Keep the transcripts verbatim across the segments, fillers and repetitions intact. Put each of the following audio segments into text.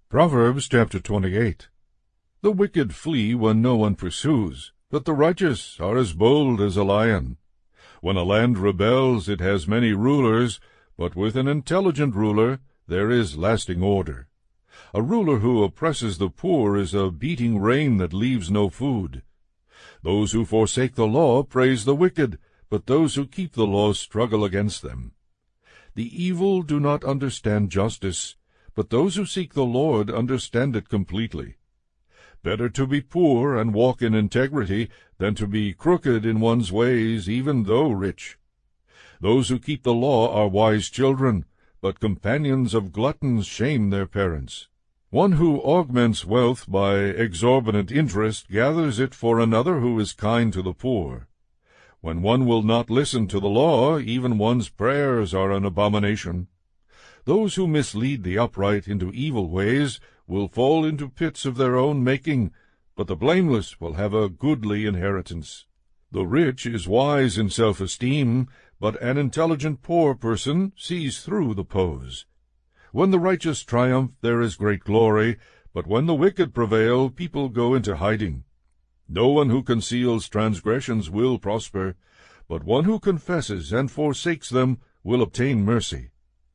Proverbs chapter twenty-eight. The wicked flee when no one pursues, but the righteous are as bold as a lion. When a land rebels, it has many rulers, but with an intelligent ruler there is lasting order. A ruler who oppresses the poor is a beating rain that leaves no food. Those who forsake the law praise the wicked, but those who keep the law struggle against them. The evil do not understand justice, but those who seek the Lord understand it completely. Better to be poor and walk in integrity than to be crooked in one's ways, even though rich. Those who keep the law are wise children, but companions of gluttons shame their parents. One who augments wealth by exorbitant interest gathers it for another who is kind to the poor. When one will not listen to the law, even one's prayers are an abomination. Those who mislead the upright into evil ways will fall into pits of their own making, but the blameless will have a goodly inheritance. The rich is wise in self-esteem, but an intelligent poor person sees through the pose. When the righteous triumph, there is great glory, but when the wicked prevail, people go into hiding. No one who conceals transgressions will prosper, but one who confesses and forsakes them will obtain mercy.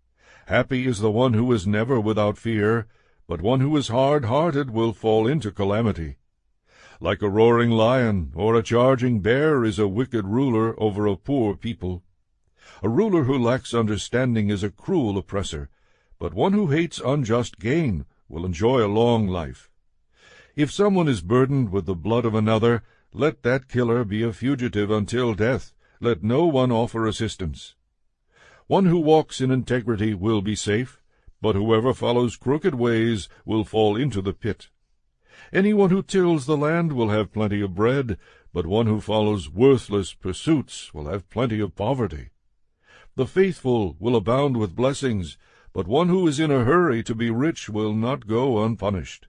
Happy is the one who is never without fear, but one who is hard-hearted will fall into calamity. Like a roaring lion or a charging bear is a wicked ruler over a poor people. A ruler who lacks understanding is a cruel oppressor, but one who hates unjust gain will enjoy a long life. If someone is burdened with the blood of another, let that killer be a fugitive until death. Let no one offer assistance. One who walks in integrity will be safe, but whoever follows crooked ways will fall into the pit. Anyone who tills the land will have plenty of bread, but one who follows worthless pursuits will have plenty of poverty. The faithful will abound with blessings, but one who is in a hurry to be rich will not go unpunished.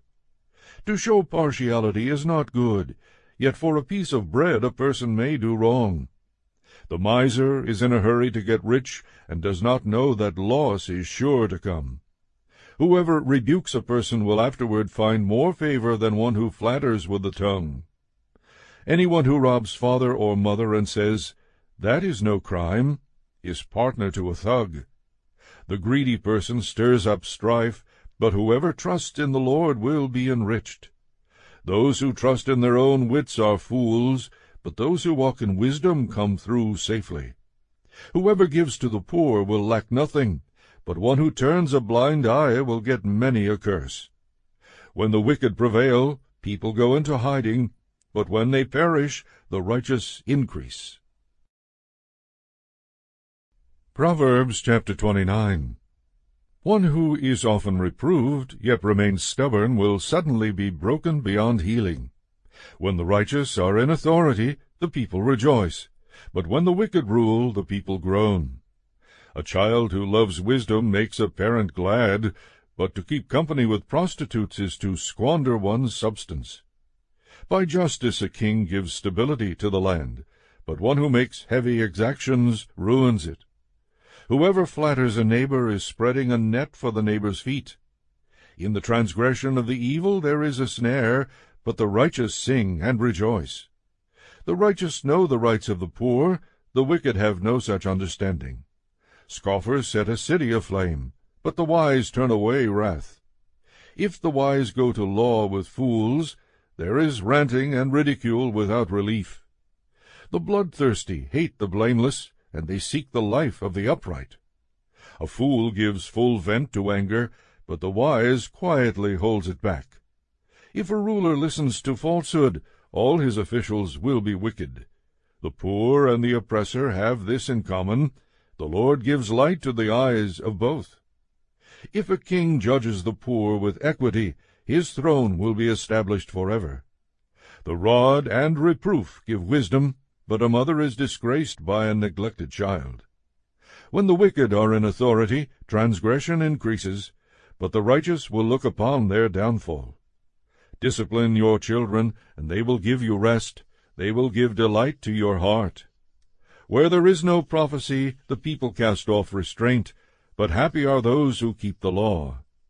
To show partiality is not good, yet for a piece of bread a person may do wrong. The miser is in a hurry to get rich, and does not know that loss is sure to come. Whoever rebukes a person will afterward find more favor than one who flatters with the tongue. Anyone who robs father or mother and says, "That is no crime," is partner to a thug. The greedy person stirs up strife, but whoever trusts in the Lord will be enriched. Those who trust in their own wits are fools, but those who walk in wisdom come through safely. Whoever gives to the poor will lack nothing, but one who turns a blind eye will get many a curse. When the wicked prevail, people go into hiding, but when they perish, the righteous increase. Proverbs chapter twenty-nine. One who is often reproved, yet remains stubborn, will suddenly be broken beyond healing. When the righteous are in authority, the people rejoice, but when the wicked rule, the people groan. A child who loves wisdom makes a parent glad, but to keep company with prostitutes is to squander one's substance. By justice a king gives stability to the land, but one who makes heavy exactions ruins it. Whoever flatters a neighbor is spreading a net for the neighbor's feet. In the transgression of the evil there is a snare, but the righteous sing and rejoice. The righteous know the rights of the poor, the wicked have no such understanding. Scoffers set a city aflame, but the wise turn away wrath. If the wise go to law with fools, there is ranting and ridicule without relief. The bloodthirsty hate the blameless, and they seek the life of the upright. A fool gives full vent to anger, but the wise quietly holds it back. If a ruler listens to falsehood, all his officials will be wicked. The poor and the oppressor have this in common: the Lord gives light to the eyes of both. If a king judges the poor with equity, his throne will be established forever. The rod and reproof give wisdom, but a mother is disgraced by a neglected child. When the wicked are in authority, transgression increases, but the righteous will look upon their downfall. Discipline your children, and they will give you rest. They will give delight to your heart. Where there is no prophecy, the people cast off restraint, but happy are those who keep the law.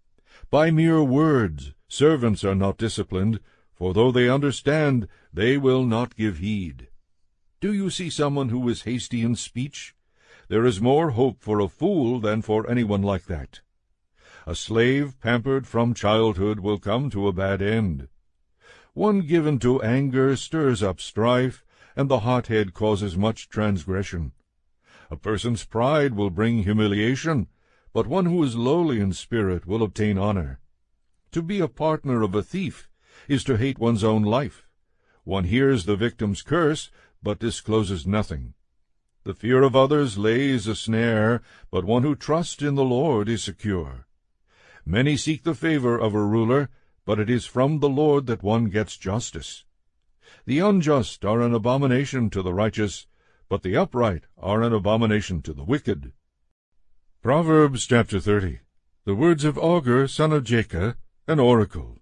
By mere words servants are not disciplined, for though they understand, they will not give heed. Do you see someone who is hasty in speech? There is more hope for a fool than for anyone like that. A slave pampered from childhood will come to a bad end. One given to anger stirs up strife, and the hothead causes much transgression. A person's pride will bring humiliation, but one who is lowly in spirit will obtain honor. To be a partner of a thief is to hate one's own life. One hears the victim's curse, but discloses nothing. The fear of others lays a snare, but one who trusts in the Lord is secure. Many seek the favor of a ruler, but it is from the Lord that one gets justice. The unjust are an abomination to the righteous, but the upright are an abomination to the wicked. Proverbs chapter thirty. The words of Agur, son of Jacob, an oracle.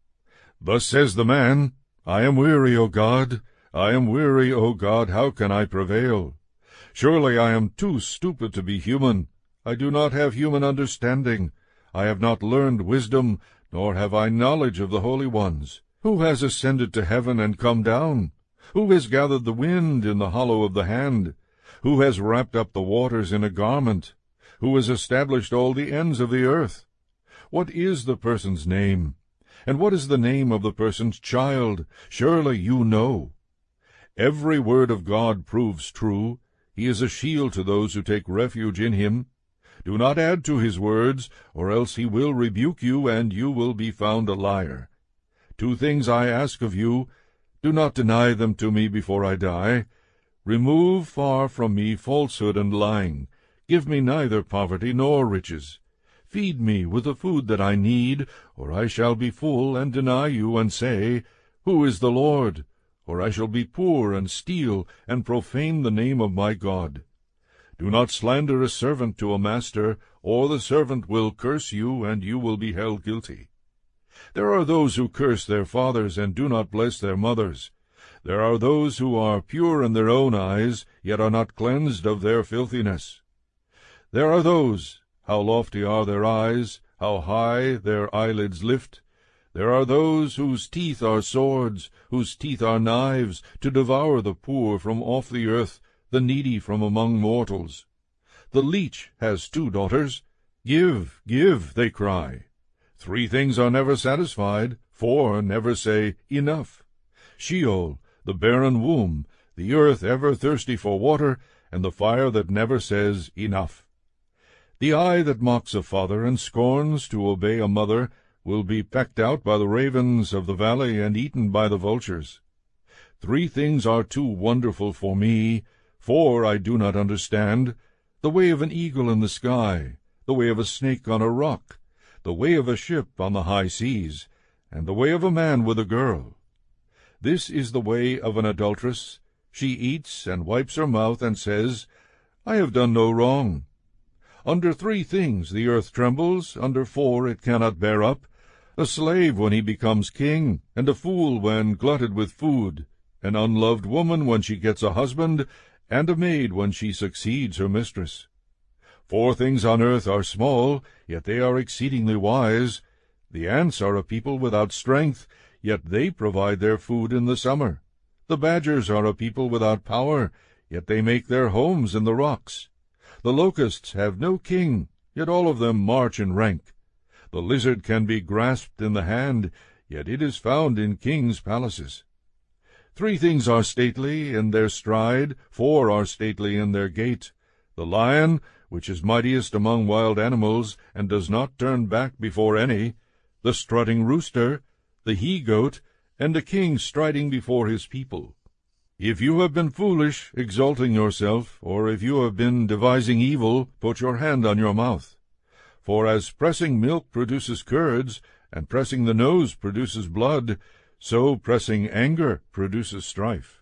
Thus says the man, I am weary, O God, I am weary, O God, how can I prevail? Surely I am too stupid to be human. I do not have human understanding. I have not learned wisdom, nor have I knowledge of the holy ones. Who has ascended to heaven and come down? Who has gathered the wind in the hollow of the hand? Who has wrapped up the waters in a garment? Who has established all the ends of the earth? What is the person's name? And what is the name of the person's child? Surely you know. Every word of God proves true. He is a shield to those who take refuge in him. Do not add to his words, or else he will rebuke you, and you will be found a liar. Two things I ask of you. Do not deny them to me before I die. Remove far from me falsehood and lying. Give me neither poverty nor riches. Feed me with the food that I need, or I shall be full and deny you and say, Who is the Lord? Or I shall be poor and steal and profane the name of my God. Do not slander a servant to a master, or the servant will curse you, and you will be held guilty. There are those who curse their fathers and do not bless their mothers. There are those who are pure in their own eyes, yet are not cleansed of their filthiness. There are those, how lofty are their eyes, how high their eyelids lift. There are those whose teeth are swords, whose teeth are knives, to devour the poor from off the earth, the needy from among mortals. The leech has two daughters. Give, give, they cry. Three things are never satisfied, four never say, Enough. Sheol, the barren womb, the earth ever thirsty for water, and the fire that never says, Enough. The eye that mocks a father and scorns to obey a mother will be pecked out by the ravens of the valley and eaten by the vultures. Three things are too wonderful for me, four I do not understand: the way of an eagle in the sky, the way of a snake on a rock, the way of a ship on the high seas, and the way of a man with a girl. This is the way of an adulteress. She eats and wipes her mouth and says, I have done no wrong. Under three things the earth trembles, under four it cannot bear up: a slave when he becomes king, and a fool when glutted with food, an unloved woman when she gets a husband, and a maid when she succeeds her mistress. Four things on earth are small, yet they are exceedingly wise. The ants are a people without strength, yet they provide their food in the summer. The badgers are a people without power, yet they make their homes in the rocks. The locusts have no king, yet all of them march in rank. The lizard can be grasped in the hand, yet it is found in kings' palaces. Three things are stately in their stride, four are stately in their gait: the lion, which is mightiest among wild animals, and does not turn back before any; the strutting rooster; the he-goat; and a king striding before his people. If you have been foolish, exalting yourself, or if you have been devising evil, put your hand on your mouth. For as pressing milk produces curds, and pressing the nose produces blood, so pressing anger produces strife.